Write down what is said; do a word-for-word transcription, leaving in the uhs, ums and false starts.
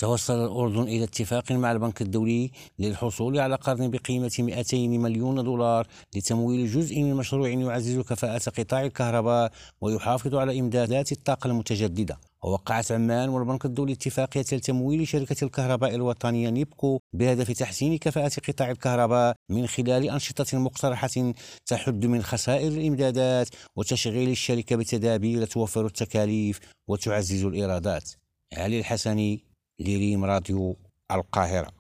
توصل الأردن إلى اتفاق مع البنك الدولي للحصول على قرض بقيمة مئتين مليون دولار لتمويل جزء من مشروع يعزز كفاءة قطاع الكهرباء ويحافظ على إمدادات الطاقة المتجددة. ووقعت عمان والبنك الدولي اتفاقية لتمويل شركة الكهرباء الوطنية نيبكو بهدف تحسين كفاءة قطاع الكهرباء من خلال أنشطة مقترحة تحد من خسائر الإمدادات وتشغيل الشركة بتدابير توفر التكاليف وتعزز الإيرادات. علي الحسني، لريم راديو القاهرة.